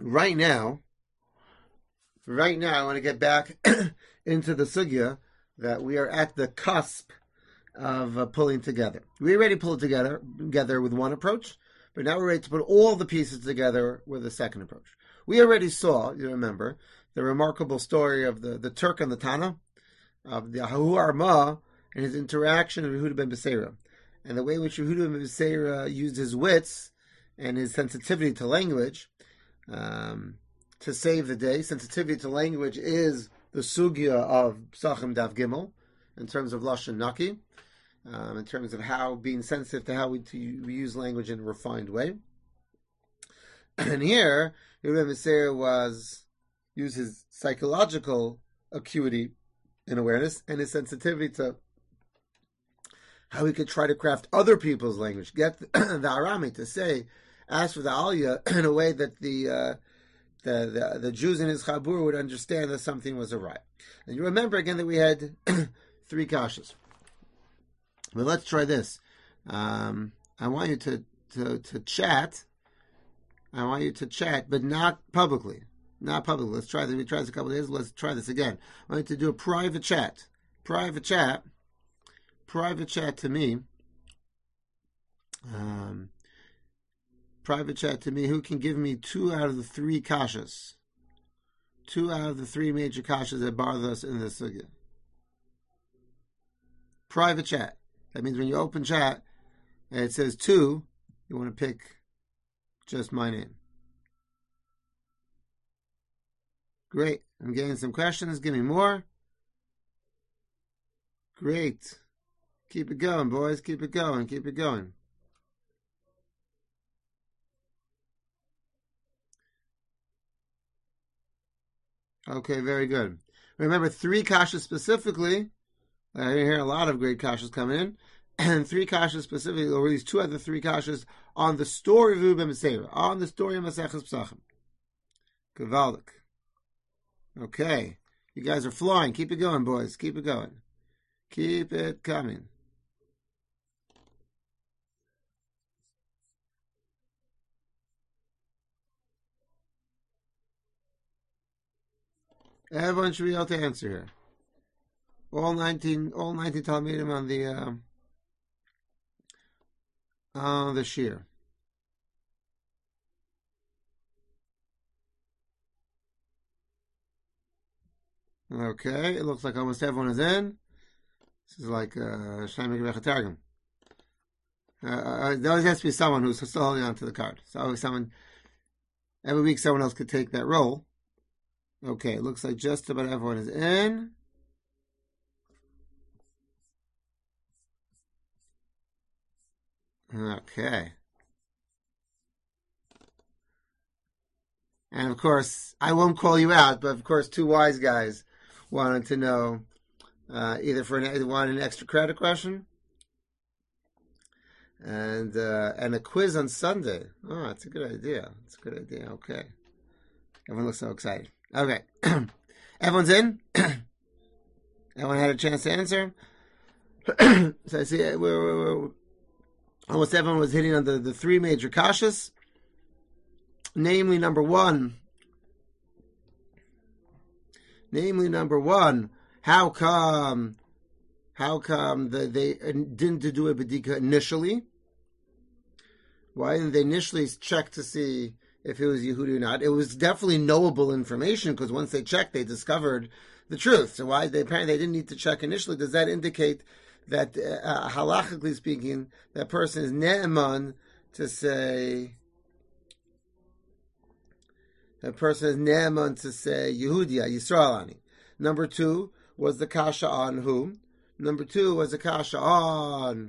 right now, I want to get back into the sugya that we are at the cusp of pulling together. We already pulled together with one approach, but now we're ready to put all the pieces together with a second approach. We already saw, you remember, the remarkable story of the Turk and the Tana, of the Ahu Arma and his interaction with Yehuda ben Beseira, and the way in which Yehuda ben Beseira used his wits and his sensitivity to language to save the day. Sensitivity to language is the sugya of Psachim Daf Gimel, in terms of Lashon Naki, in terms of how being sensitive to how we use language in a refined way. And here, Yehuda ben Beseira used his psychological acuity and awareness and his sensitivity to how he could try to craft other people's language, get the Arami to ask for the Aliyah in a way that the Jews in his Chabur would understand that something was awry. And you remember again that we had 3 kashas. But let's try this. I want you to chat. I want you to chat, but not publicly. Not publicly. Let's try this. We tried this a couple of days. Let's try this again. I want you to do a private chat. Private chat to me. Private chat to me. Who can give me 2 out of the 3 kashas? 2 out of the 3 major kashas that bother us in this sugya. Private chat. That means when you open chat and it says 2, you want to pick just my name. Great. I'm getting some questions. Give me more. Great. Keep it going, boys. Keep it going. Keep it going. Okay, very good. Remember, 3 kashas specifically. I hear a lot of great kashas coming in. And 3 kashas specifically, or at least 2 out of the 3 kashas, on the story of Yehuda ben Beseira, on the story of Maseches Psachim. Gavaldik. Okay. You guys are flying. Keep it going, boys. Keep it going. Keep it coming. Everyone should be able to answer here. All 19 Talmidim on the shir. Okay, it looks like almost everyone is in. This is like Shlomo Targum. There always has to be someone who's still holding on to the card. So every week someone else could take that role. Okay, it looks like just about everyone is in. Okay. And of course, I won't call you out, but of course, 2 wise guys wanted to know either want an extra credit question and a quiz on Sunday. Oh, that's a good idea. That's a good idea. Okay. Everyone looks so excited. Okay. Everyone's in? Everyone had a chance to answer? So I see we're almost everyone was hitting on the 3 major kashas. Namely, number one, how come they didn't do a bedika initially? Why didn't they initially check to see if it was Yehudi or not? It was definitely knowable information because once they checked, they discovered the truth. So why apparently they didn't need to check initially? Does that indicate that halachically speaking, that person is ne'eman to say? That person is ne'eman to say Yehudia, Yisrael ani. Number 2 was the kasha on whom? Number 2 was the kasha on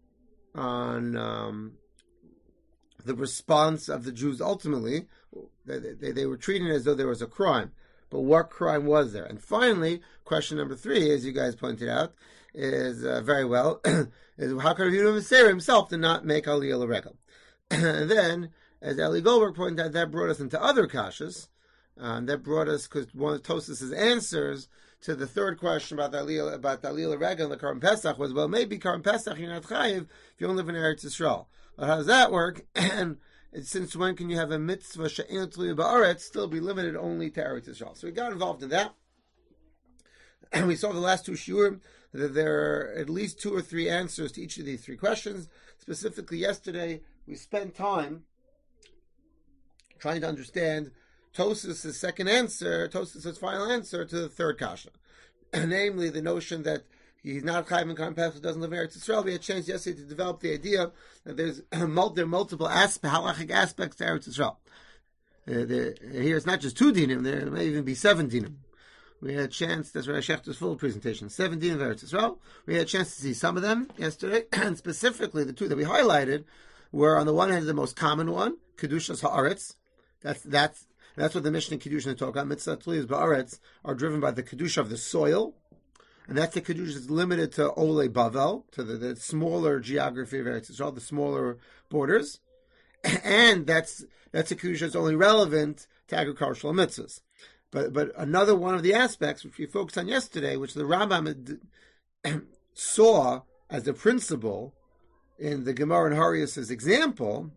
the response of the Jews ultimately. They were treating it as though there was a crime. But what crime was there? And finally, question number 3, as you guys pointed out, is very well, is how come Yehuda ben Beseira himself did not make Aliyah L'Regel? And then, as Eli Goldberg pointed out, that brought us into other kashas. That brought us, because one of Tosas' answers to the 3rd question about the Aliyah L'Regel and the Karban Pesach was, well, maybe Karban Pesach you're not chayiv if you don't live in Eretz Yisrael. Well, how does that work? And Since when can you have a mitzvah she'en tluya ba'aretz still be limited only to Eretz Yisrael? So we got involved in that. And we saw the last two shiurim that there are at least 2 or 3 answers to each of these 3 questions. Specifically, yesterday we spent time trying to understand Tosfos' second answer, Tosfos' final answer to the third kasha, namely the notion that he's not chayv in Karban Pesach, doesn't live in Eretz Yisrael. We had a chance yesterday to develop the idea that there are multiple halachic aspects to Eretz Yisrael. Here it's not just 2 dinim; there may even be 7 dinim. We had a chance, that's Rav Shechter's full presentation, 7 dinim of Eretz Yisrael. We had a chance to see some of them yesterday, and specifically the 2 that we highlighted were, on the one hand, the most common one, Kedushas Haaretz. That's what the Mishnah and Kedusha talk about. Mitzvah Tluyas Ba'aretz are driven by the Kedusha of the soil, and that's the Kedusha that's limited to Ole Bavel, to the smaller geography of Eretz Yisrael, the smaller borders, and that's a Kedusha that's only relevant to agricultural mitzvahs. But another one of the aspects which we focused on yesterday, which the Rambam saw as the principle in the Gemara and Harius' example,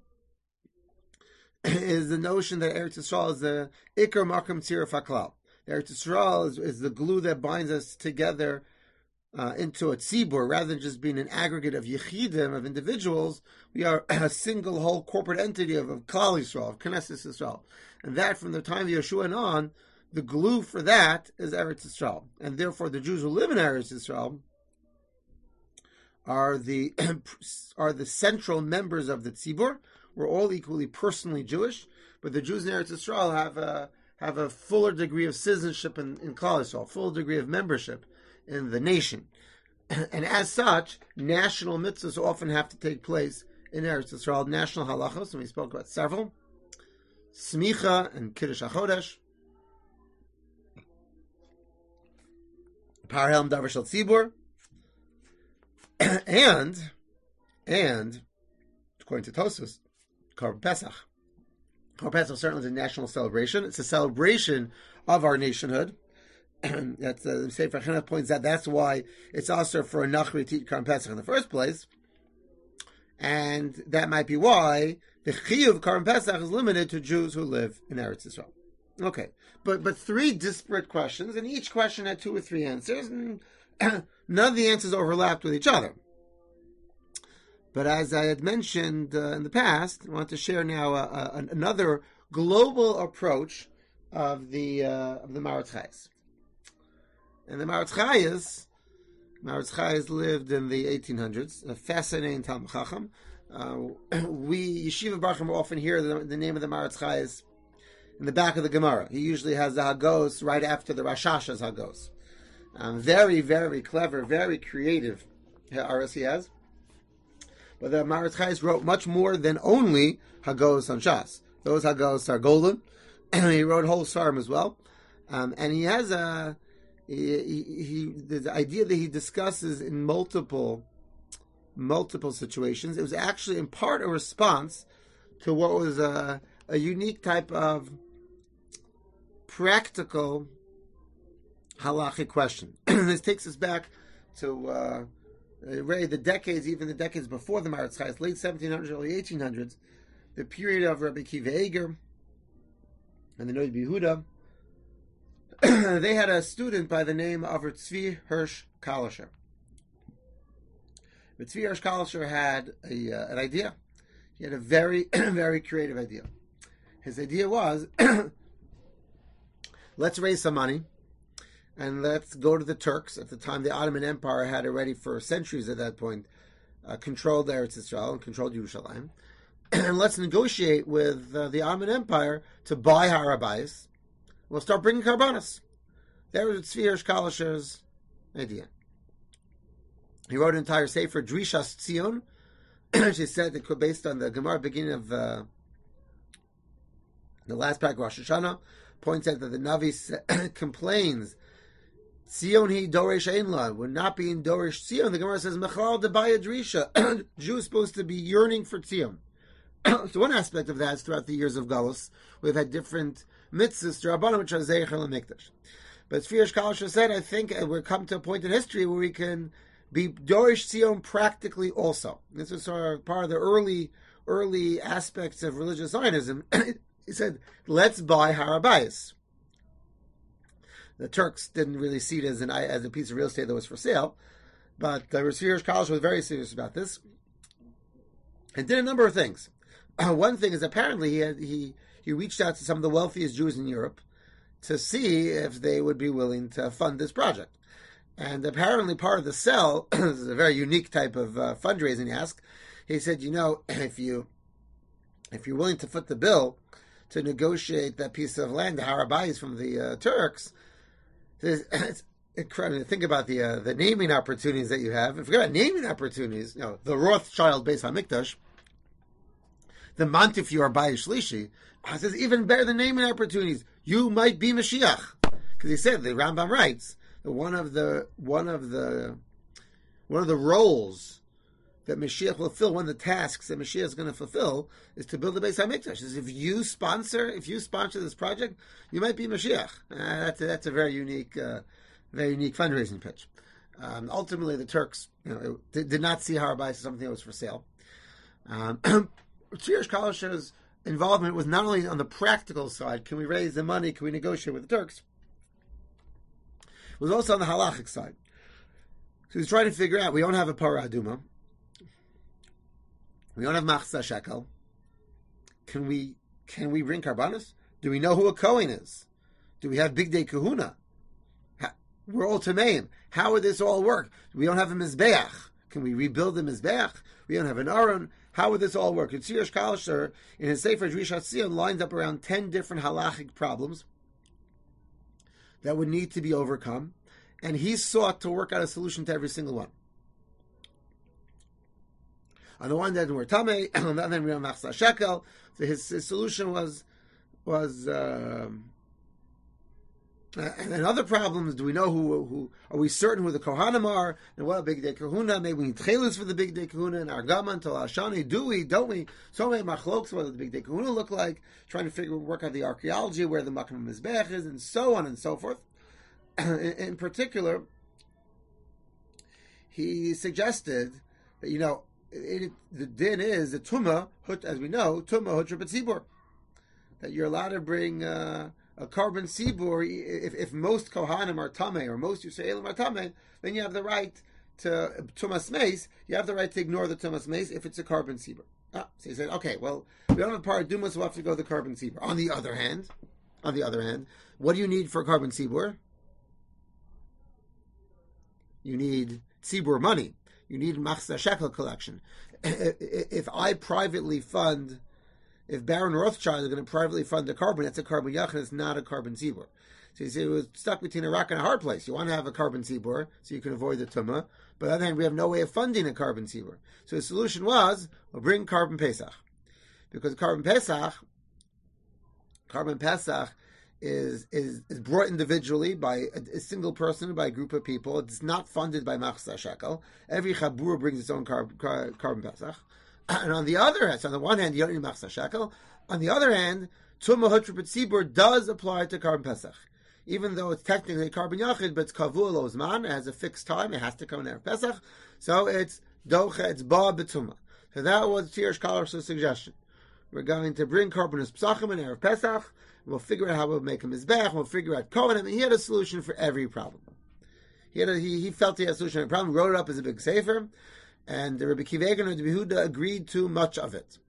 is the notion that Eretz Yisrael is the Ikar Makom Tziruf HaKlal. Eretz Yisrael is the glue that binds us together into a tzibur, rather than just being an aggregate of yechidim, of individuals. We are a single whole corporate entity of Klal Yisrael, of Knesset Yisrael. And that, from the time of Yeshua and on, the glue for that is Eretz Yisrael. And therefore the Jews who live in Eretz Yisrael are the central members of the tzibur. We're all equally personally Jewish, but the Jews in Eretz Yisrael have a fuller degree of citizenship in Klal Yisrael, a full degree of membership in the nation. And as such, national mitzvahs often have to take place in Eretz Yisrael, national halachos, and we spoke about several, Smicha and Kiddush HaChodesh, Parhelm Davar Shel Tzibur, and according to Tosfos, Karban Pesach. Karban Pesach certainly is a national celebration. It's a celebration of our nationhood. That's the Sefer Chinuch points out that's why it's also for a Nachri to eat Karban Pesach in the first place. And that might be why the Chiyuv of Karban Pesach is limited to Jews who live in Eretz Yisrael. Okay, but 3 disparate questions, and each question had 2 or 3 answers, and none of the answers overlapped with each other. But as I had mentioned in the past, I want to share now another global approach of the Maharatz Chayes. And the Maharatz Chayes lived in the 1800s, a fascinating Talmid Chacham. We, Yeshiva Baruch often hear the name of the Maharatz Chayes in the back of the Gemara. He usually has the Hagos right after the Rashasha's Hagos. Very, very clever, very creative Ha'aras he has. But the Maharatz Chayes wrote much more than only Hagos on Shas. Those Hagos are golden, and he wrote whole Svarim as well. And he has the idea that he discusses in multiple situations. It was actually in part a response to what was a unique type of practical halachic question. This takes us back to really the decades, even the decades before the Maharatz Chayes, late 1700s, early 1800s, the period of Rabbi Akiva Eiger and the Noid Yehuda. They had a student by the name of Tzvi Hirsch Kalischer. But Tzvi Hirsch Kalischer had an idea. He had a very, very creative idea. His idea was, let's raise some money and let's go to the Turks. At the time, the Ottoman Empire had already, for centuries at that point, controlled Eretz Yisrael and controlled Yerushalayim. And let's negotiate with the Ottoman Empire to buy Har HaBayis. We'll start bringing karbanos. That was Tzvi Hirsch Kalischer's idea. He wrote an entire sefer, Drishas Tzion. She said that based on the Gemara beginning of the last parak of Rosh Hashanah, points out that the Navi complains, Tzion hi Doresh Ein La, we're not being Doresh Tzion. The Gemara says, Mechal Debaya Drisha. Jews supposed to be yearning for Tzion. So one aspect of that is throughout the years of Galus, we've had different mitzvahs to Rabbanim, which are Zeicher LaMikdash. But Tzvi Hirsch Kalischer said, I think we're come to a point in history where we can be Dorish Tzion practically also. This was sort of part of the early aspects of religious Zionism, he said, let's buy Har HaBayis. The Turks didn't really see it as a piece of real estate that was for sale, but the Rosh College was very serious about this and did a number of things. One thing is apparently he reached out to some of the wealthiest Jews in Europe to see if they would be willing to fund this project. And apparently part of the sell, this is a very unique type of fundraising he asked, he said, if you're willing to foot the bill to negotiate that piece of land, the Har HaBayis from the Turks, it's incredible. Think about the naming opportunities that you have. And forget about naming opportunities. The Rothschild Beis HaMikdash, the Montefiore Bayis Shlishi, says even better than naming opportunities. You might be Mashiach, because he said the Rambam writes that one of the roles that Mashiach will fill, one of the tasks that Mashiach is going to fulfill, is to build the Beis HaMikdash. If you sponsor this project, you might be Mashiach. That's a very unique fundraising pitch. Ultimately, the Turks, did not see Har HaBayis as something that was for sale. Tzvi Kalash's involvement was not only on the practical side, can we raise the money, can we negotiate with the Turks, it was also on the halachic side. So he's trying to figure out, we don't have a Parah Aduma, we don't have Machzah Shekel, can we bring Karbanos? Do we know who a Kohen is? Do we have Big Day Kahuna? We're all Tameim. How would this all work? We don't have a Mizbeach. Can we rebuild the Mizbeach? We don't have an Aron. How would this all work? And Tzvi Kalsher, in his Sefer Drishat Zion, lined up around 10 different halachic problems that would need to be overcome, and he sought to work out a solution to every single one. On the one hand, we're Tamei, on the other hand, we have Machzah Shekel. So his solution was and other problems. Do we know who are we certain who the Kohanim are? And what Big Day Kahuna? Maybe we need Chelis for the Big Day Kahuna and Argama until Ashani. Do we? Don't we? So many machloks. What does the Big Day Kahuna look like? Trying to work out the archaeology, where the Makam Mizbech is, and so on and so forth. In particular, he suggested that the din is the Tumah, as we know, Tumah Hutra B'Tzibur, that you're allowed to bring a carbon sibur. If most Kohanim are Tameh or most Yisraelim are Tameh, then you have the right to Tumas Meis. You have the right to ignore the Tumas Meis if it's a carbon sibur. So he said, okay, well, we don't have Parah Aduma, so we'll have to go the carbon sibur. On the other hand, what do you need for a carbon sibur? You need tzibur money. You need Machzah Shekel collection. If Baron Rothschild is going to privately fund a carbon, that's a carbon yachid, it's not a carbon tzibur. So you see, it was stuck between a rock and a hard place. You want to have a carbon tzibur so you can avoid the tumah, but on the other hand, we have no way of funding a carbon tzibur. So the solution was, we'll bring carbon Pesach. Because carbon Pesach is brought individually by a single person, by a group of people. It's not funded by Machzah Shekel. Every Chabur brings its own carbon Pesach. And on the other hand, so on the one hand, you don't need Machzah Shekel. On the other hand, Tumah Hutra B'Tzibur does apply to carbon Pesach. Even though it's technically a carbon Yachid, but it's Kavua Lo Zman, it has a fixed time, it has to come in Erev Pesach. So it's Docha, it's Ba B'Tumah. So that was Tzvi Kalash's suggestion. We're going to bring Karbanos Psachim in Erev Pesach. We'll figure out how we'll make a Mizbech. We'll figure out Kohanim. And he had a solution for every problem. He felt he had a solution for every problem. Wrote it up as a big sefer. And Rabbi Akiva Eiger and Rabbi Yehuda agreed to much of it.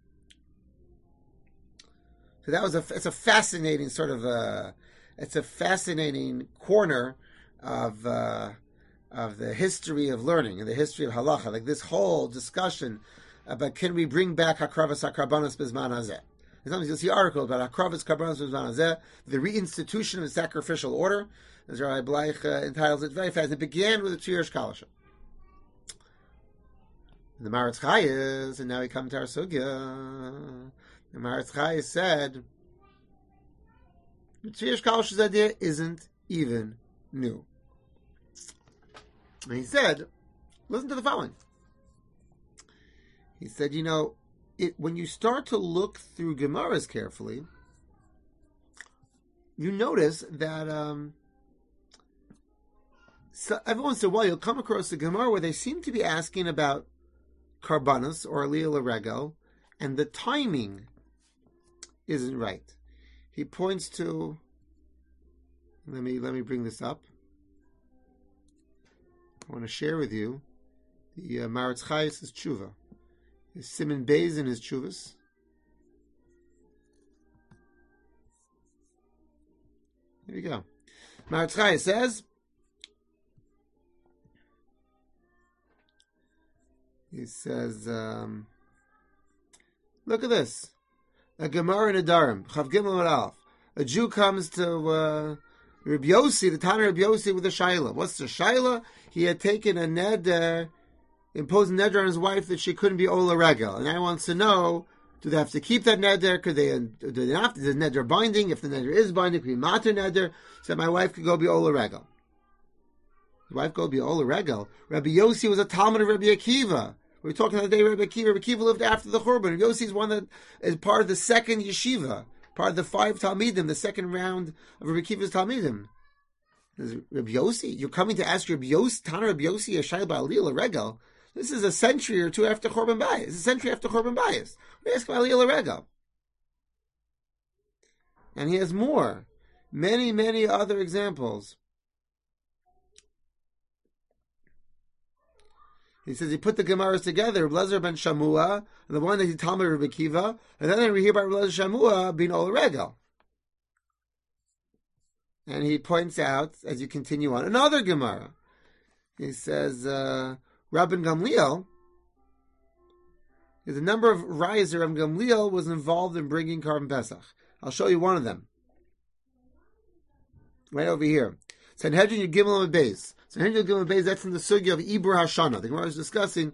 So that was it's a fascinating sort of it's a fascinating corner of the history of learning and the history of halacha. Like this whole discussion about can we bring back Hakravas HaKarbanos Bizman Hazeh. Sometimes you'll see articles about Hakravas Karbanos Bizman Hazeh, the reinstitution of the sacrificial order, as Rabbi Bleich entitles it very fast. It began with the Tzvi Kalashah. The Maharatz Chayes, and now we come to our sugya. The Maharatz Chayes said, the Tzvi Kalashah's idea isn't even new. And he said, listen to the following. He said, when you start to look through Gemaras carefully, you notice that so every once in a while you'll come across a Gemara where they seem to be asking about Karbanos or Aliyah L'Regel and the timing isn't right. He points to. Let me bring this up. I want to share with you the Maritz Chayes' tshuva. His Siman Beis in his tshuvas. Here we go. Maritz Chayes says, look at this. A Gemara in Adarim, Chav Gimel Aleph. A Jew comes to Rabbi Yossi, the Tana Rabbi Yossi, with a shaila. What's the shaila? He had taken a neder, imposed a neder on his wife that she couldn't be ola regel, and I wants to know: do they have to keep that neder? Do they have to? Is the neder binding? If the neder is binding, it could be mater neder, so that my wife could go be ola regel. The wife go be ola regel. Rabbi Yossi was a Talmud of Rabbi Akiva. We were talking the other day. Rabbi Akiva lived after the Churban. Rabbi Yossi is one that is part of the second yeshiva. Part of the 5 Talmidim, the second round of Rabbi Akiva's Talmidim. Rabbi Yossi, you're coming to ask Rabbi Yossi, Tana Rabbi Yossi, a Shai Ba'alil, a Regel. This is a century or two after Churban Bayis. It's a century after Churban Bayis. We ask Ba'alil, a Regel. And he has more. Many, many other examples. He says he put the Gemaras together, Blazer ben Shamua, and the one that he Talmud Rabbi Akiva, and then we hear about Blazer Shamua being Ol Regel. And he points out, as you continue on, another Gemara. He says, Rabban Gamliel, there's a number of rayas Rabban Gamliel was involved in bringing Karban Pesach. I'll show you one of them. Right over here. Sanhedrin Yud and Beis. Sanhedrin Yud and Beis, that's from the sugya of Ibur Hashana. The Gemara is discussing,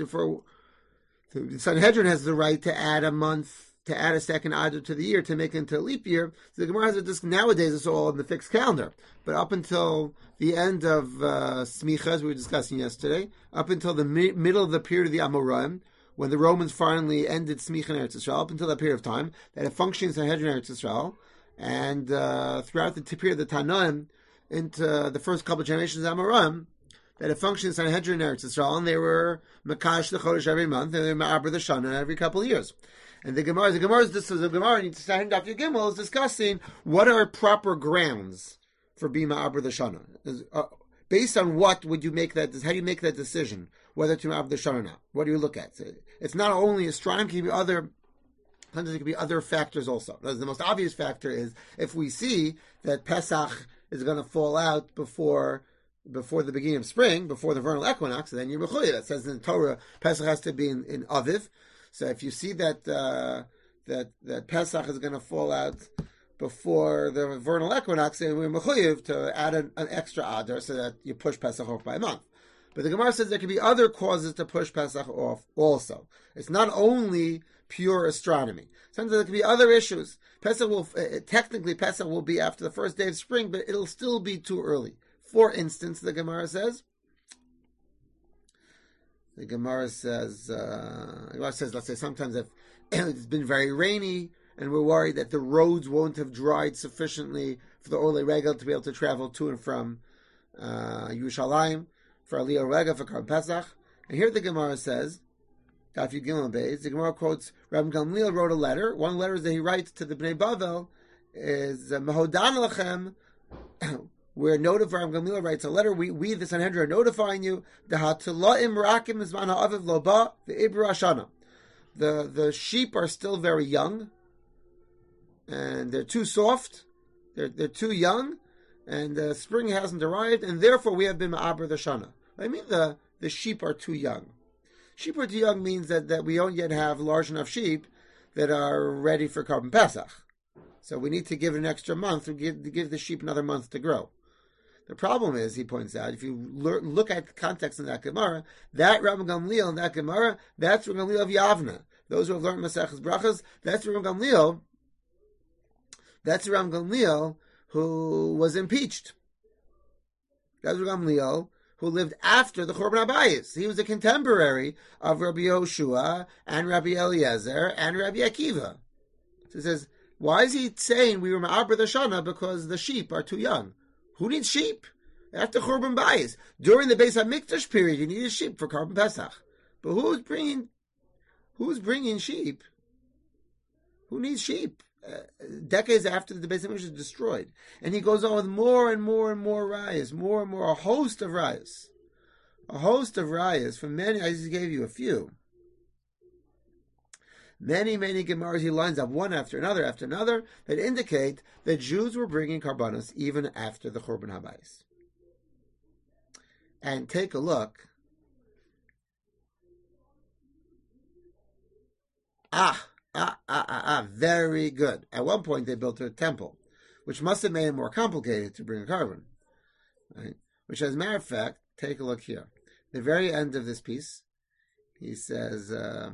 the Sanhedrin has the right to add a month, to add a second Adar to the year, to make it into a leap year. So the Gemara has a disc, nowadays it's all in the fixed calendar. But up until the end of Smicha, as we were discussing yesterday, up until the middle of the period of the Amoraim, when the Romans finally ended Smicha in Eretz Yisrael, up until that period of time, that it functioned in Sanhedrin Eretz Yisrael, and throughout the period of the Tanaim, into the first couple of generations of Amoraim, that it functioned in Sanhedrin Eretz Yisrael, and they were Makash the Chodesh every month, and they were Ma'aber the Shana every couple of years. And the Gemara in Sanhedrin Daf Gimel is discussing what are proper grounds for being Ma'aber the Shana. Based on what would you make that? How do you make that decision whether to Ma'aber the Shana or not? What do you look at? It's not only astronomy; it can be other. Sometimes it can be other factors also. The most obvious factor is if we see that Pesach is going to fall out before the beginning of spring, before the vernal equinox, then you're mechuyev. It says in the Torah, Pesach has to be in Aviv. So if you see that that Pesach is going to fall out before the vernal equinox, then we're mechuyev to add an extra Adar so that you push Pesach off by a month. But the Gemara says there can be other causes to push Pesach off also. It's not only pure astronomy. Sometimes there can be other issues. Pesach technically Pesach will be after the first day of spring, but it'll still be too early. For instance, the Gemara says, let's say sometimes if it's been very rainy and we're worried that the roads won't have dried sufficiently for the Ole Regel to be able to travel to and from Yerushalayim for Aliyah Regel for Karban Pesach. And here the Gemara says, Daf Yud Gimel Beis, the Gemara quotes Rabbi Gamliel wrote a letter. One letter that he writes to the Bnei Bavel is Mehodan Lachem, where Rabbi Gamliel writes a letter. We the Sanhedrin are notifying you. The sheep are still very young, and they're too soft. They're too young, and spring hasn't arrived, and therefore we have been ma'aber the shana. I mean, the sheep are too young. Sheep are too young means that we don't yet have large enough sheep that are ready for Karban Pesach. So we need to give it an extra month to give the sheep another month to grow. The problem is, he points out, if you look at the context in that Gemara, that Rabbi Gamliel in that Gemara, that's Rabbi Gamliel of Yavna. Those who have learned Maseches Brachas, that's Rabbi Gamliel. That's Rabbi Gamliel who was impeached. That's Rabbi Gamliel who lived after the Churban Abayis. He was a contemporary of Rabbi Yoshua and Rabbi Eliezer and Rabbi Akiva. So he says, why is he saying we were Ma'aber the Shana? Because the sheep are too young. Who needs sheep? After Churban Bayis. During the Beis HaMikdash period, you need a sheep for Karban Pesach. But Who's bringing sheep? Who needs sheep? Decades after the Beis Hamikdash is destroyed. And he goes on with more and more and more rayas, more and more, a host of rayas. A host of rayas from many, I just gave you a few. Many Gemaras he lines up one after another that indicate that Jews were bringing karbanos even after the Churban Habayis. And take a look. Very good. At one point they built a temple, which must have made it more complicated to bring a carbon. Right? Which, as a matter of fact, take a look here. The very end of this piece, he says,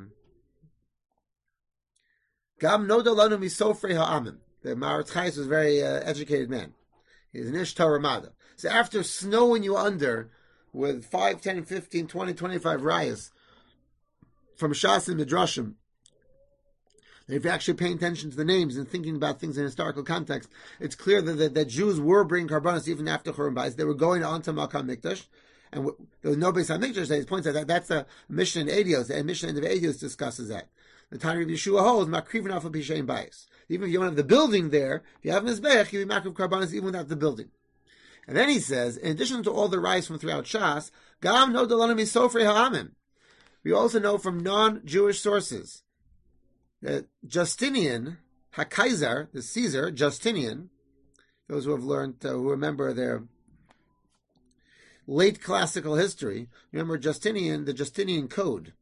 Gam nodalanu misofrei ha'amim. The Maharatz Chayes was a very educated man. He's an Ish Torah. So after snowing you under with 5, 10, 15, 20, 25 rayas from Shas and Midrashim, if you're actually paying attention to the names and thinking about things in historical context, it's clear that Jews were bringing karbanos even after Churban Bayis. They were going on to Makam Mikdash, and there was no Beis HaMikdash. He points out that's a mission in Eidos, and mission in Eidos discusses that. The time of Yeshua holds Makrivin Alpha Pishain Bayis. Even if you don't have the building there, if you have Mizbeach, you be Makriv karbanos even without the building. And then he says, in addition to all the rice from throughout Shas, Gam no Dalanu Misofrei Ha'amim. We also know from non-Jewish sources that Justinian, HaKaiser, the Caesar, Justinian, those who have learned, who remember their late classical history, remember Justinian, the Justinian Code.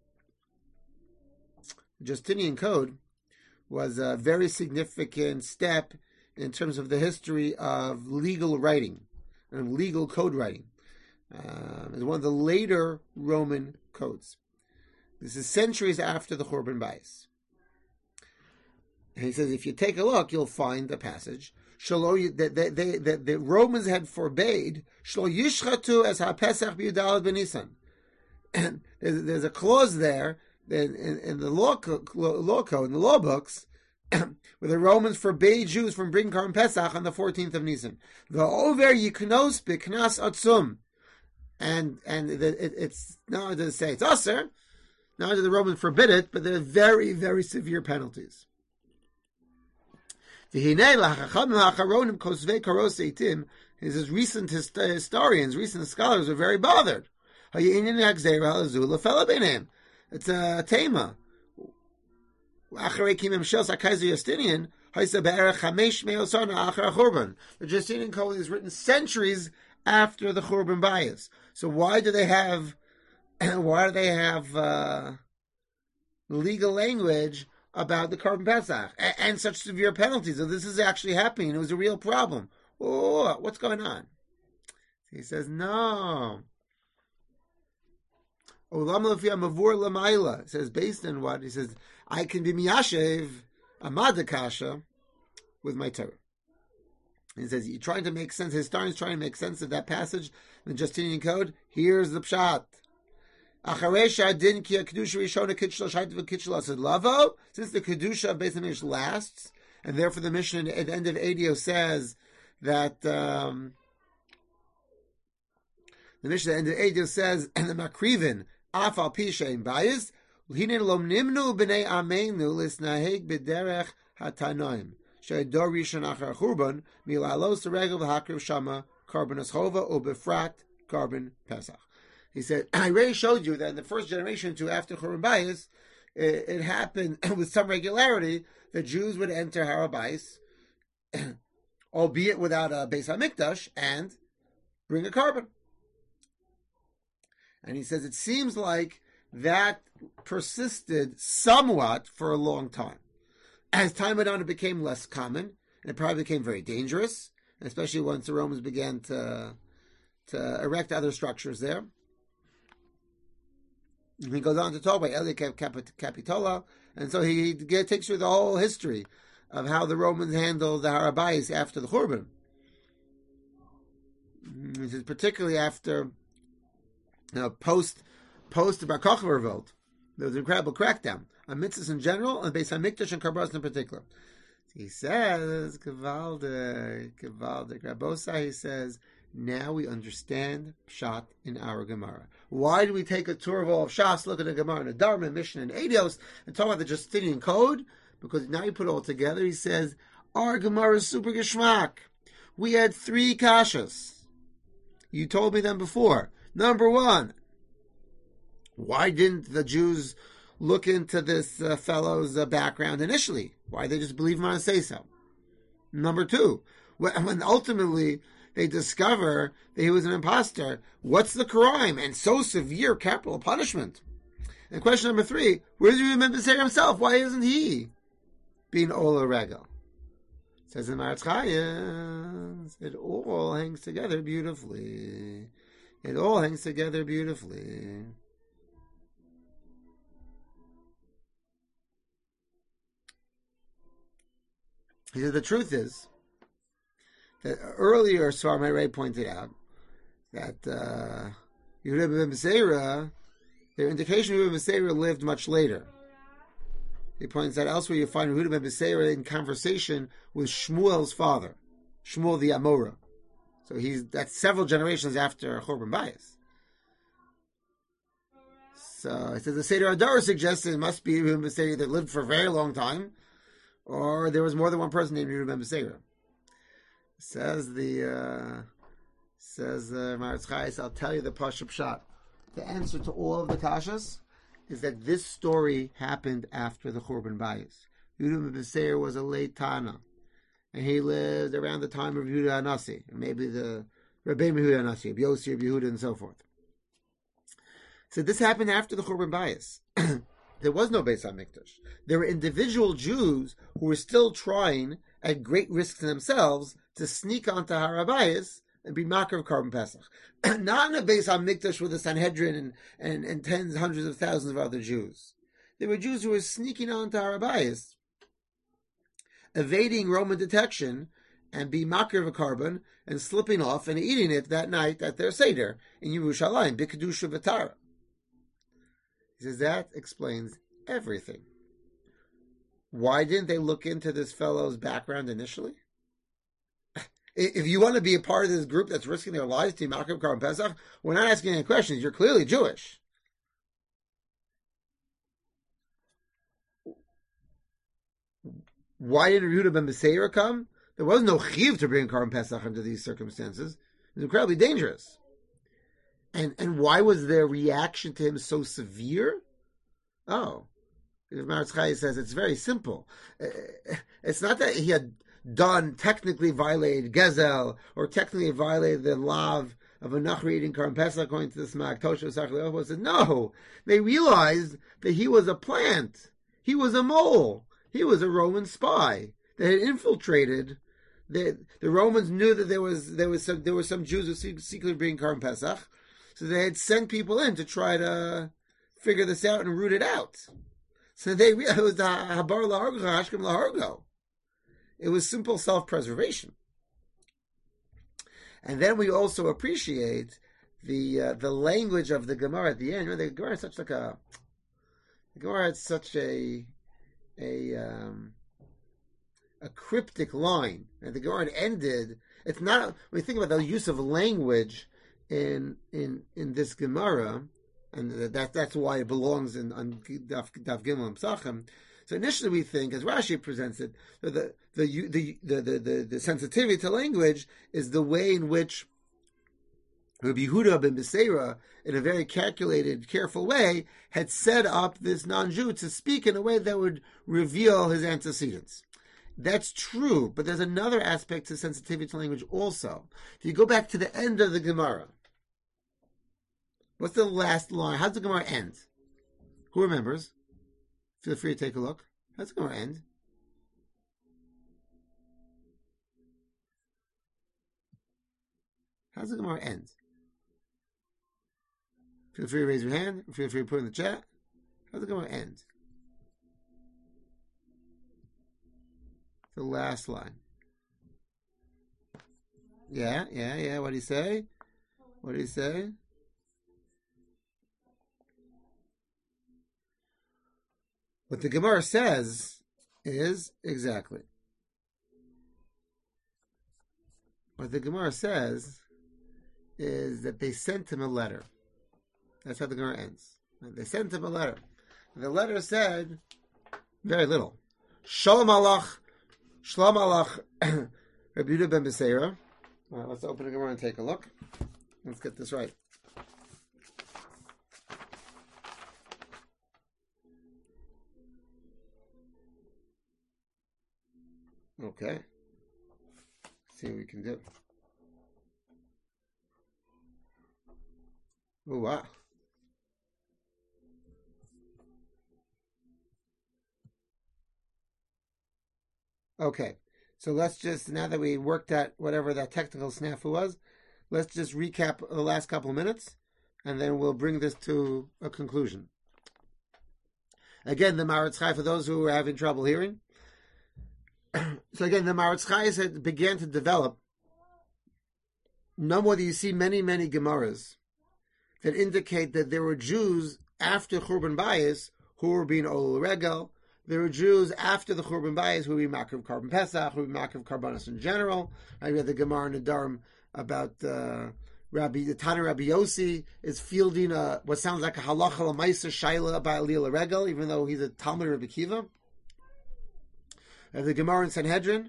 The Justinian Code was a very significant step in terms of the history of legal writing, and legal code writing. It's one of the later Roman codes. This is centuries after the Churban Bayis. And he says, if you take a look, you'll find the passage that the Romans had forbade Shlo Yishchatu as HaPesach B'Yudalad B'Nisan. And there's a clause there in the law code, in the law books, where the Romans forbade Jews from bringing Karban Pesach on the 14th of Nisan. V'over yiknos b'knas atzum. And it's not only to say it's usher, not only do the Romans forbid it, but there are very, very severe penalties. His recent historians, recent scholars are very bothered. It's a tema. The Justinian Code is written centuries after the Churban Bayis. So why do they have legal language about the Karban Pesach and such severe penalties? So this is actually happening. It was a real problem. Oh, what's going on? He says, no. It says, based on what? He says, I can be miyashev amadakasha with my Torah. He says, you're trying to make sense, historians trying to make sense of that passage in the Justinian Code. Here's the pshat. Since the Kedusha of Beis Hamikdash lasts, and therefore the mission at the end of Eidos says that the mission at the end of Eidos says, and the Makrivin Afal Pishain Bayis Hine Lom Nimnu B'nei Ameinu Lisnaheg B'derech Hatanoim She'edor Rishon Achar Churban Milalos Regel V'Hakriv Shama Karbanos Chova Ubefrat Karban Pesach. He said, I already showed you that in the first generation to after Churban Bayis, it happened with some regularity that Jews would enter Har HaBayis, albeit without a Beis HaMikdash, and bring a carbon. And he says it seems like that persisted somewhat for a long time. As time went on, it became less common, and it probably became very dangerous, especially once the Romans began to erect other structures there. He goes on to talk about Elia Capitola, and so he takes you through the whole history of how the Romans handled the Har HaBayis after the Churban. This is particularly after post the Bar Kochba revolt. There was an incredible crackdown on mitzvahs in general, and Beis HaMikdash and Karbanos in particular. He says, Gevaldik, Rabosai, he says, Now we understand Pshat in our Gemara. Why do we take a tour of all of Shas, look at the Gemara and the Dharma, Mishnah, and Eidos, and talk about the Justinian Code? Because now you put it all together, he says, our Gemara is super geschmack. We had 3 kashas. You told me them before. Number 1, why didn't the Jews look into this fellow's background initially? Why did they just believe him on a say-so? Number 2, when ultimately they discover that he was an imposter, what's the crime and so severe capital punishment? And question number 3, where do you remember to say himself? Why isn't he being Ola Regel? Says in Maratz Chayes, it all hangs together beautifully. It all hangs together beautifully. He said the truth is that earlier Svarmei Ray pointed out that Yehuda ben Beseira, their indication Yehuda ben Beseira lived much later. He points out elsewhere you find Yehuda ben Beseira in conversation with Shmuel's father, Shmuel the Amora. So that's several generations after Churban Bayis. So it says the Seder Adar suggests it must be Yehuda ben Beseira that lived for a very long time, or there was more than one person named Yehuda ben Beseira. Says Maratz Chayes, I'll tell you the Pashup Shot. The answer to all of the kashas is that this story happened after the Churban Bayis. Yehuda ben Beseira was a late Tana, and he lived around the time of Yehuda Anasi, maybe the Rabbeinu Yehuda Anasi, Yossi, Yehuda, and so forth. So this happened after the Churban Bayis. There was no Beis HaMikdash. There were individual Jews who were still trying, at great risk to themselves, to sneak onto Har HaBayis and be makar of Korban Pesach. Not in a Beis HaMikdash with the Sanhedrin and tens, hundreds of thousands of other Jews. There were Jews who were sneaking onto Har HaBayis, evading Roman detection, and be makar of a korban, and slipping off and eating it that night at their Seder in Yerushalayim, B'Kedusha V'Tara. He says that explains everything. Why didn't they look into this fellow's background initially? If you want to be a part of this group that's risking their lives to Makar Korban Pesach, we're not asking any questions. You're clearly Jewish. Why didn't Yehuda ben Beseira come? There was no chiv to bring Korban Pesach under these circumstances. It was incredibly dangerous. And why was their reaction to him so severe? Oh, Maratz Chayes says it's very simple. It's not that he had technically violated Gezel, or technically violated the lav of a Nachri eating Korban Pesach according to this Mag Tosha Sachli. Said no. They realized that he was a plant. He was a mole. He was a Roman spy that had infiltrated. The Romans knew that there were some Jews who secretly bringing Korban Pesach. So they had sent people in to try to figure this out and root it out. So they realized it was the Habar Lahargo, Hashkem Lahargo. It was simple self-preservation. And then we also appreciate the language of the Gemara at the end. You know, the Gemara had such a cryptic line. And the Gemara ended. It's not, when you think about the use of language in this Gemara, and that's why it belongs on Daf Gimel and Psachim. So initially we think, as Rashi presents it, the sensitivity to language is the way in which Rabbi Yehuda ben Beseira, in a very calculated, careful way, had set up this non-Jew to speak in a way that would reveal his antecedents. That's true, but there's another aspect to sensitivity to language also. If you go back to the end of the Gemara, what's the last line? How does the Gemara end? Who remembers? Feel free to take a look. How's the Gemara end? How's the Gemara end? Feel free to raise your hand. Feel free to put it in the chat. How's the Gemara end? The last line. Yeah. What do you say? What do you say? What the Gemara says is exactly. What the Gemara says is that they sent him a letter. That's how the Gemara ends. They sent him a letter. The letter said very little. Shalom alach, Rabbi Yehuda ben Beseira. Let's open the Gemara and take a look. Let's get this right. Okay. See what we can do. Oh, wow. Okay. So let's just, now that we worked at whatever that technical snafu was, let's just recap the last couple of minutes, and then we'll bring this to a conclusion. Again, the Maharatz Chai, for those who are having trouble hearing. So again, the Maharatz Chai began to develop. No more do you see many, many Gemaras that indicate that there were Jews after Churban Bayis who were being Olul Regel. There were Jews after the Churban Bayis who would be Makriv Karban Pesach, who would be Makriv Karbanos in general. I read the Gemara in the Dharm about the Tana Rabbi Yossi is fielding what sounds like a halacha l'maisa shaila about Aliyah Regel, even though he's a Talmud Rabbi Kiva. The Gemara in Sanhedrin,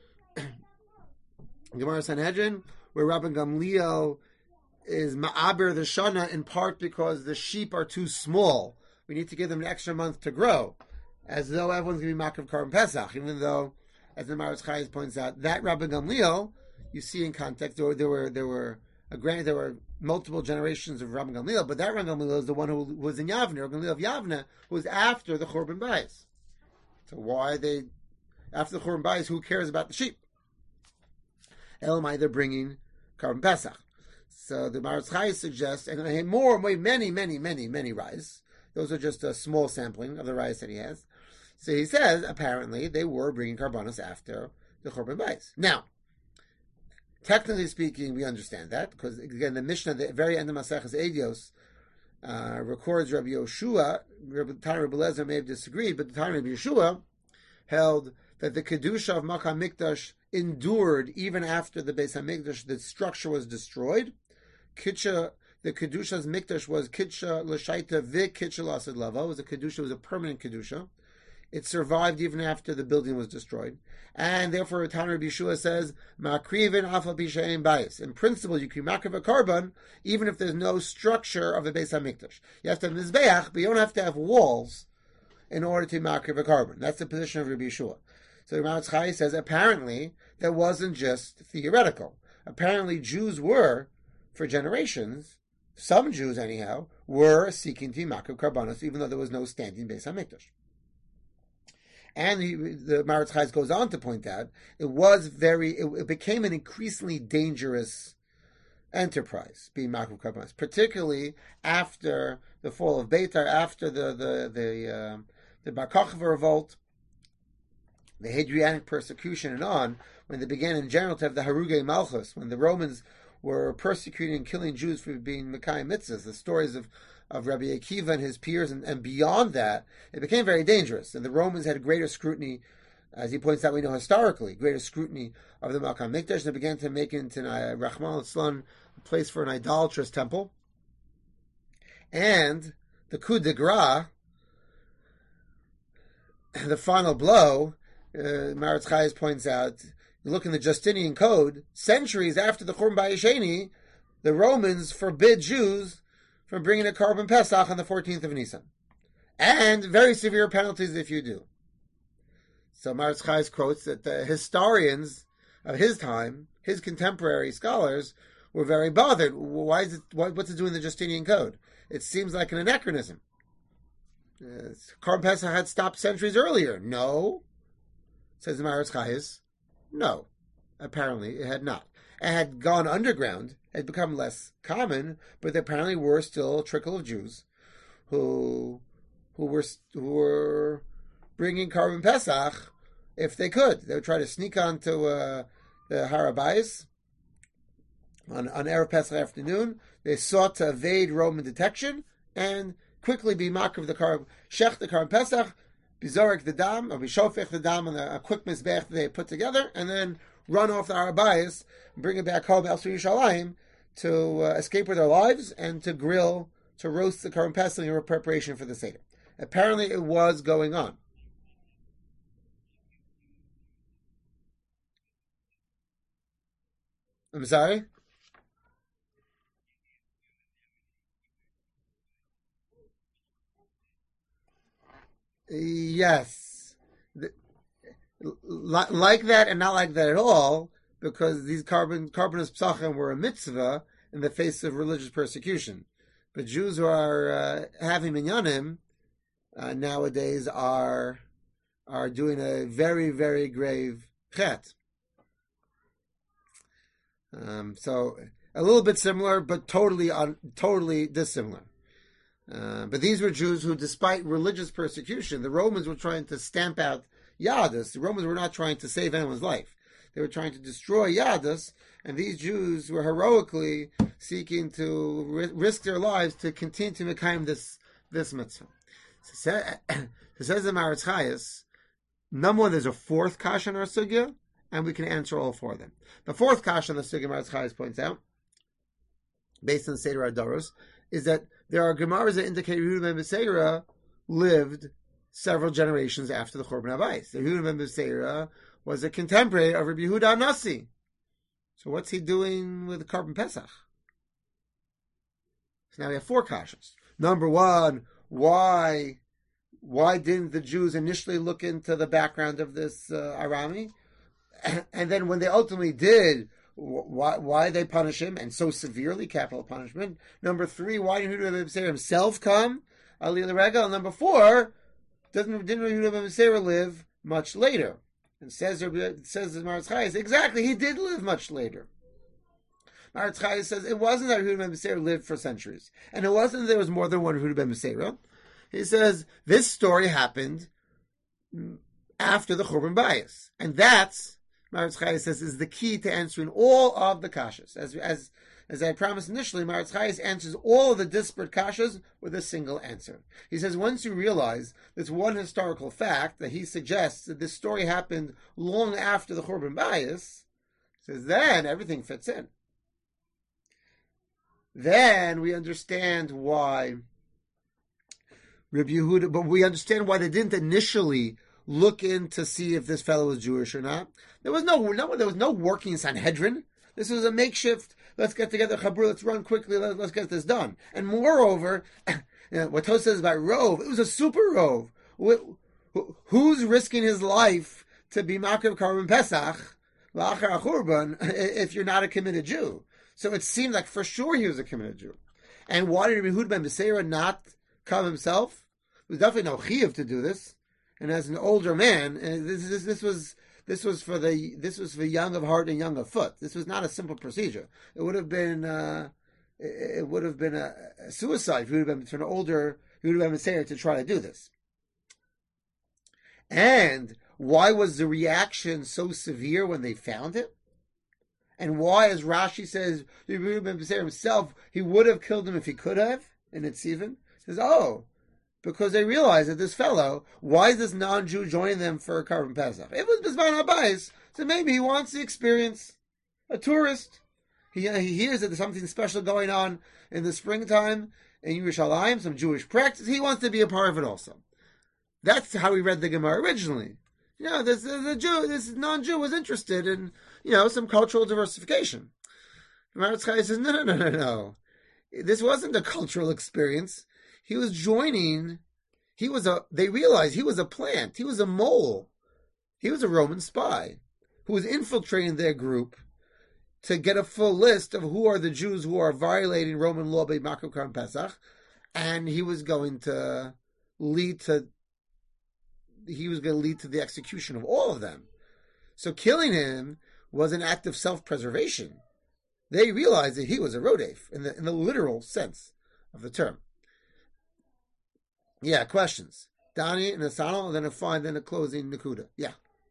where Rabbi Gamliel is ma'aber the shana in part because the sheep are too small. We need to give them an extra month to grow, as though everyone's going to be Makriv Karban Pesach, even though, as the Maharatz Chai points out, that Rabbi Gamliel, you see in context, there were multiple generations of Rabbi Gamliel, but that Rabbi Gamliel is the one who was in Yavne, Rabbi Gamliel of Yavne, who was after the Churban Bayis. So why are they after the Churban Bayis? Who cares about the sheep? Elamai, they're bringing Karban Pesach. So the Maharatz Chai suggests, and many rise. Those are just a small sampling of the rise that he has. So he says, apparently, they were bringing Karbanos after the Churban Bayis. Now, technically speaking, we understand that, because, again, the Mishnah, at the very end of Maseches Eidos, records Rabbi Yoshua, Tana Rabbi Lezer may have disagreed, but the Tana Rabbi Yoshua held that the Kedusha of Makam Mikdash endured even after the Beis HaMikdash, the structure was destroyed. The Kedusha's Mikdash was Kitsha L'Shaita Kitsha L'Asad Lava. It was a Kedusha, it was a permanent Kedusha. It survived even after the building was destroyed. And therefore, Tana Rabbi Yeshua says, Ma'akrivin Afa B'Shein Bayis. In principle, you can makriv a korban even if there's no structure of the Beis HaMikdash. You have to have Mizbeach, but you don't have to have walls in order to makriv a korban. That's the position of Rabbi Yeshua. So the Maharatz Chai says, apparently, that wasn't just theoretical. Apparently, Jews were, for generations, some Jews anyhow, were seeking to makriv karbanos, even though there was no standing Beis HaMikdash. And the Maharatz Chai goes on to point out, it became an increasingly dangerous enterprise, being makriv karbanos, particularly after the fall of Beitar, after the Bar Kochva revolt, the Hadrianic persecution and on, when they began in general to have the Harugei Malchus, when the Romans were persecuting and killing Jews for being Mekayim mitzvahs, the stories of Rabbi Akiva and his peers, and beyond that, it became very dangerous. And the Romans had greater scrutiny, as he points out, we know historically, greater scrutiny of the Makam Mikdash, and they began to make it into Rahman al-Islam, a place for an idolatrous temple. And the coup de grace, the final blow, Maharatz Chai points out, you look in the Justinian Code, centuries after the Churban Bayis Sheni, the Romans forbid Jews from bringing a Karban Pesach on the 14th of Nisan. And very severe penalties if you do. So Maharatz Chai quotes that the historians of his time, his contemporary scholars, were very bothered. What's it doing in the Justinian Code? It seems like an anachronism. Karban Pesach had stopped centuries earlier. No. Says the Maharatz Chai, no. Apparently it had not. It had gone underground, had become less common, but there apparently were still a trickle of Jews who were bringing Karban Pesach if they could. They would try to sneak onto the Har HaBayis on Erev Pesach afternoon. They sought to evade Roman detection and quickly be makriv the Karban Pesach, Bizorek the dam, or Bishofech the dam on a quick mizbech they put together, and then run off the Har HaBayis and bring it back home, El Yerushalayim, to escape with their lives and to roast the Korban Pesach in preparation for the Seder. Apparently, it was going on. I'm sorry? Yes. Like that and not like that at all, because these Korbanos Pesachim were a mitzvah in the face of religious persecution. But Jews who are having minyanim nowadays are doing a very, very grave chet. So a little bit similar, but totally dissimilar. But these were Jews who, despite religious persecution, the Romans were trying to stamp out Yadus. The Romans were not trying to save anyone's life. They were trying to destroy Yadus, and these Jews were heroically seeking to risk their lives to continue to make this mitzvah. So says the Maharatz Chayes, number one, there's a fourth kasha in our sugya, and we can answer all four of them. The fourth kasha in the sugya, Maharatz Chayes points out, based on Seder Adoros, is that there are Gemaras that indicate Yehuda ben Beseira lived several generations after the Churban Abayis. Yehuda ben Beseira was a contemporary of Rabbi Yehuda Nasi. So what's he doing with the Korban Pesach? So now we have four kashas. Number one, why didn't the Jews initially look into the background of this Arami? And then when they ultimately did, why they punish him, and so severely, capital punishment? Number three, why didn't Yehuda ben Beseira himself come? Aliyah L'Regel. Number four, didn't Yehuda ben Beseira live much later? And says the Maharatz Chayes, exactly, he did live much later. Maharatz Chayes says it wasn't that Yehuda ben Beseira lived for centuries, and it wasn't that there was more than one Yehuda ben Beseira. He says this story happened after the Churban Bayis, and that's, Maharatz Chayes says, is the key to answering all of the kashas. As I promised initially, Maharatz Chayes answers all of the disparate kashas with a single answer. He says, once you realize this one historical fact, that he suggests that this story happened long after the Churban Bayis, says then everything fits in. Then we understand why Rabbi Yehuda, but we understand why they didn't initially look in to see if this fellow was Jewish or not. There was no working Sanhedrin. This was a makeshift. Let's get together, Chabur. Let's run quickly. Let's get this done. And moreover, what Tos says about Rove, it was a super Rove. Who's risking his life to be Makar Korban Pesach La'achar Churban if you're not a committed Jew? So it seemed like for sure he was a committed Jew. And why did Yehuda ben Beseira not come himself? There was definitely no chiyuv to do this. And as an older man, this was for young of heart and young of foot. This was not a simple procedure. It would have been a suicide for an older Yehuda ben Beseira to try to do this. And why was the reaction so severe when they found it? And why, as Rashi says, Yehuda ben Beseira himself, he would have killed him if he could have, and it's even says, because they realized that this fellow, why is this non-Jew joining them for a Korban Pesach? It was Bizman Habayis, so maybe he wants the experience. A tourist. He hears that there's something special going on in the springtime in Yerushalayim, some Jewish practice. He wants to be a part of it also. That's how we read the Gemara originally. This non-Jew was interested in, some cultural diversification. Maharatz Chayes says, no. This wasn't a cultural experience. He was joining, they realized he was a plant, he was a mole, he was a Roman spy who was infiltrating their group to get a full list of who are the Jews who are violating Roman law by Makar Korban Pesach, and he was going to lead to the execution of all of them. So killing him was an act of self-preservation. They realized that he was a rodef in the literal sense of the term. Yeah, questions. Dani and Asano, and then a closing Nakuda. Yeah.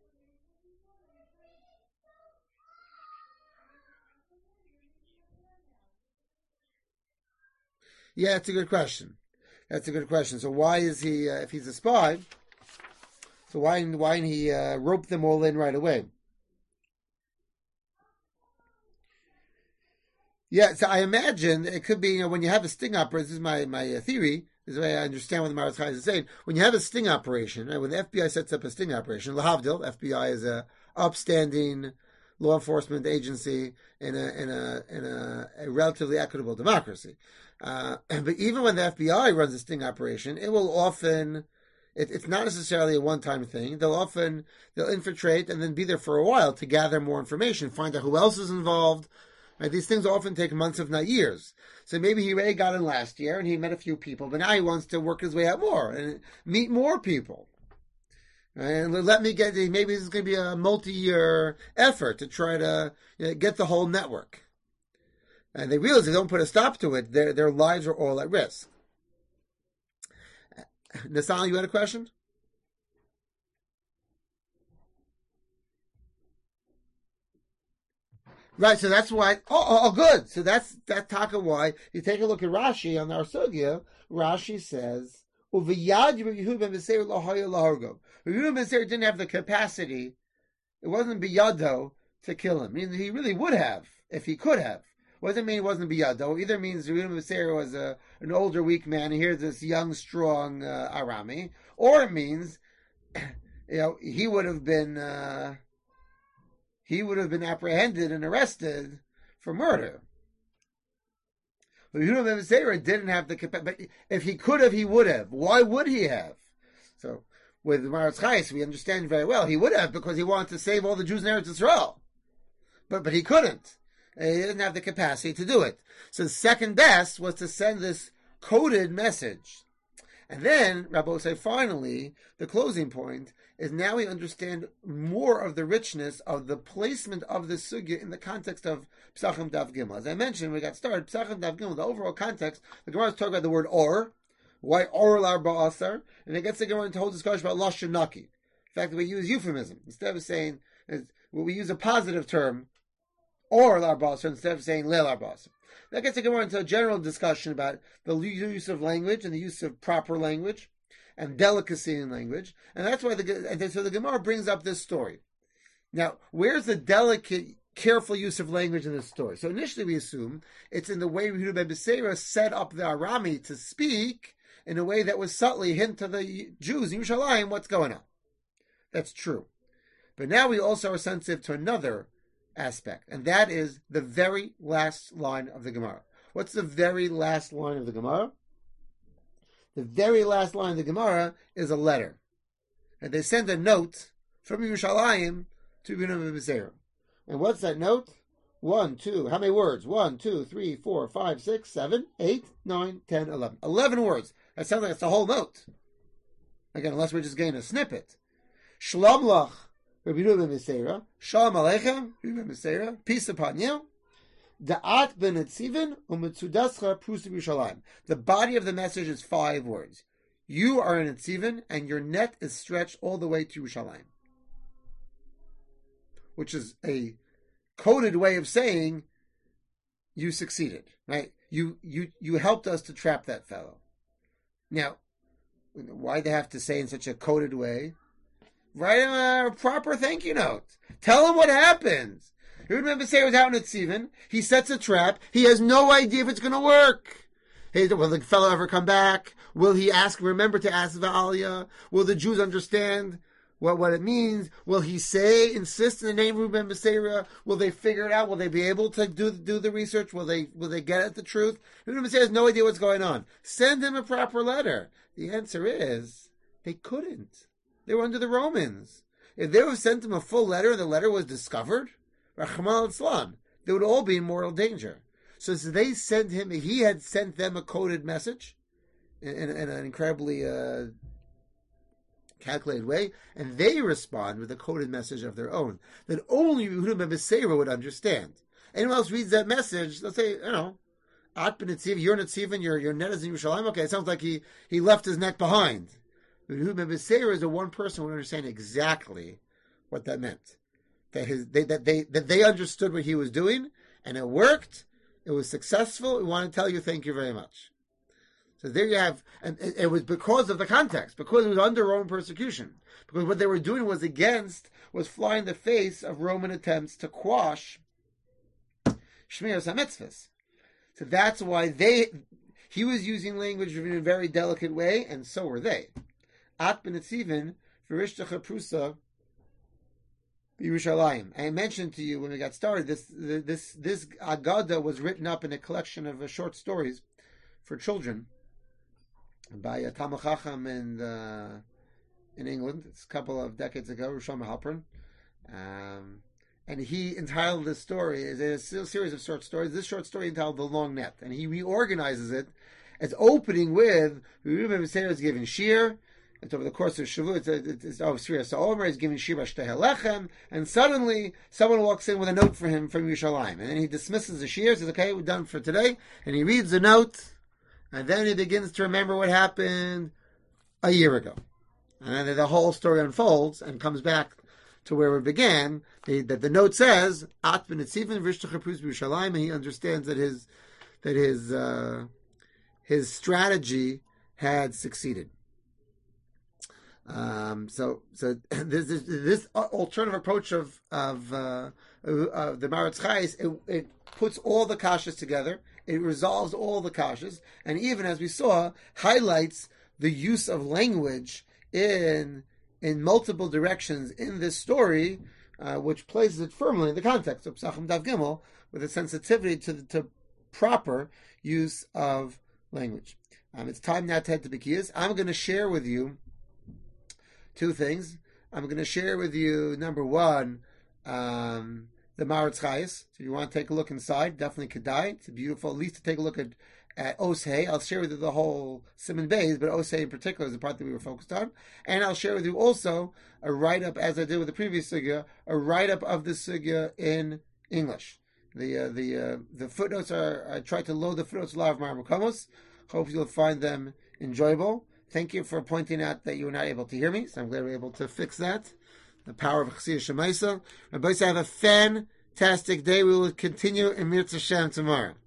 Yeah, that's a good question. So why is he, if he's a spy, so why didn't he rope them all in right away? Yeah, so I imagine it could be, when you have a sting operation, this is my theory, this is the way I understand what the Maras Chai is saying. When you have a sting operation, right, when the FBI sets up a sting operation, Lahavdil, FBI is a upstanding law enforcement agency in a relatively equitable democracy. But even when the FBI runs a sting operation, it will often, it's not necessarily a one-time thing. They'll infiltrate and then be there for a while to gather more information, find out who else is involved. Right? These things often take months, if not years. So maybe he already got in last year and he met a few people, but now he wants to work his way out more and meet more people. And maybe this is going to be a multi-year effort to try to get the whole network. And they realize if they don't put a stop to it, their lives are all at risk. Nassan, you had a question? Right, so that's why. Good. So that's taka why you take a look at Rashi on our sugya. Rashi says, "Uviyad Yehuda ben Beseir lahaya lahargo." Yehuda ben Beseir didn't have the capacity. It wasn't biyado to kill him. I mean, he really would have if he could have. What does it mean? It wasn't biyado. Either means Yehuda ben Beseir was an older, weak man, and here's this young, strong Arami, or it means, he would have been. He would have been apprehended and arrested for murder. But Yehuda ben Beseira didn't have the capacity. But if he could have, he would have. Why would he have? So with Maras Chais, we understand very well. He would have because he wanted to save all the Jews in Eretz Yisrael. But he couldn't. He didn't have the capacity to do it. So the second best was to send this coded message. And then, Rabbi will say, finally, the closing point is now we understand more of the richness of the placement of the sugya in the context of Psachim Daf Gimel. As I mentioned, when we got started, Psachim Daf Gimel, the overall context, the Gemara is talking about the word or, why or l'arba asar, and it gets the Gemara into a whole discussion about lashon naki. In fact, we use euphemism. Instead of saying, we use a positive term, or l'arba asar, instead of saying leil arba asar. That gets the Gemara into a general discussion about the use of language and the use of proper language and delicacy in language. And that's why so the Gemara brings up this story. Now, where's the delicate, careful use of language in this story? So initially we assume it's in the way Yehuda ben Beseira set up the Arami to speak in a way that was subtly hint to the Jews in Yerushalayim what's going on. That's true. But now we also are sensitive to another aspect, and that is the very last line of the Gemara. What's the very last line of the Gemara? The very last line of the Gemara is a letter. And they send a note from Yerushalayim to Yehuda ben Beseira. And what's that note? 1, 2, how many words? 1, 2, 3, 4, 5, 6, 7, 8, 9, 10, 11. 11 words. That sounds like it's the whole note. Again, unless we're just getting a snippet. Shalom lach, Rabbi Yehuda ben Beseira. Shalom aleichem, Rabbi ben Beseira. Peace upon you. Da'at ben etzivin u'metzudascha prusa b'Yerushalayim. The body of the message is 5 words. You are an etzivin, and your net is stretched all the way to Yerushalayim. Which is a coded way of saying you succeeded, right? You helped us to trap that fellow. Now, why they have to say in such a coded way? Write him a proper thank you note. Tell him what happens. You remember say he was out in Tzivin. He sets a trap. He has no idea if it's going to work. Hey, will the fellow ever come back? Will he remember to ask Va'aliyah? Will the Jews understand what it means? Will he insist in the name of Ben Beseira? Will they figure it out? Will they be able to do the research? Will they get at the truth? Ben Beseira has no idea what's going on. Send him a proper letter. The answer is they couldn't. They were under the Romans. If they would have sent him a full letter and the letter was discovered, Rachman al-Islam, they would all be in mortal danger. So they sent him, he had sent them a coded message in an incredibly calculated way, and they respond with a coded message of their own that only Yehuda ben Beseira would understand. Anyone else reads that message, let's say, At ben Netziv, you're Netziv and your net is in Yerushalayim. Okay, it sounds like he left his net behind. But Yehuda ben Beseira is the one person who would understand exactly what that meant. That they understood what he was doing, and it worked. It was successful. We want to tell you thank you very much. So there you have, and it was because of the context, because it was under Roman persecution, because what they were doing was flying in the face of Roman attempts to quash Shmiras HaMitzvahs. So that's why he was using language in a very delicate way, and so were they. At b'netzivin v'rishtecha prusa b'Yerushalayim. I mentioned to you when we got started, this Agada was written up in a collection of short stories for children by a Talmid Chacham in England. It's a couple of decades ago, Rosham Halpern. And he entitled this story as a series of short stories. This short story entitled The Long Net. And he reorganizes it as opening with Reuben Beseir is giving shir. And over the course of Shavuot, it's Sfira Omer is giving shir b'shtei halechem. And suddenly, someone walks in with a note for him from Yerushalayim. And then he dismisses the shir, says, okay, we're done for today. And he reads the note. And then he begins to remember what happened a year ago. And then the whole story unfolds and comes back to where it began, that the note says, At b'netzivin v'rishtecha prusa b'Yerushalayim, and he understands that his strategy had succeeded. So this alternative approach of the Maharatz Chayes, it puts all the kashas together, it resolves all the kashas, and even as we saw, highlights the use of language in multiple directions in this story, which places it firmly in the context of Pesachim Daf Gimel, with a sensitivity to proper use of language. It's time now to head to Bikiyas. I'm going to share with you two things. I'm going to share with you, number one, the Maharatz Chayes. So if you want to take a look inside, definitely Kedai. It's beautiful, at least to take a look at Osei. I'll share with you the whole Siman Beis, but Osei in particular is the part that we were focused on. And I'll share with you also a write-up, as I did with the previous sugya, a write-up of this sugya in English. The footnotes I tried to load the footnotes live from Makomos. Hope you'll find them enjoyable. Thank you for pointing out that you were not able to hear me, so I'm glad we were able to fix that. The power of Chassidus Shemaisa. Rabbi, have a fantastic day. We will continue in Mirz Hashem tomorrow.